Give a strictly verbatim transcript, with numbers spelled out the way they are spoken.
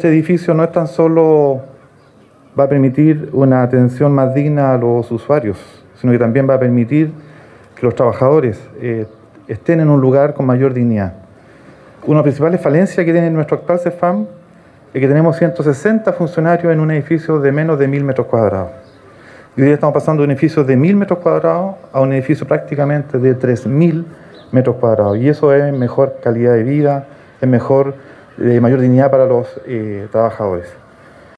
este edificio no es tan solo va a permitir una atención más digna a los usuarios, sino que también va a permitir que los trabajadores eh, estén en un lugar con mayor dignidad. Una de las principales falencias que tiene nuestro actual CEFAM es que tenemos ciento sesenta funcionarios en un edificio de menos de mil metros cuadrados. Y hoy día estamos pasando de un edificio de mil metros cuadrados a un edificio prácticamente de tres mil metros cuadrados. Y eso es mejor calidad de vida, es mejor, eh, mayor dignidad para los eh, trabajadores.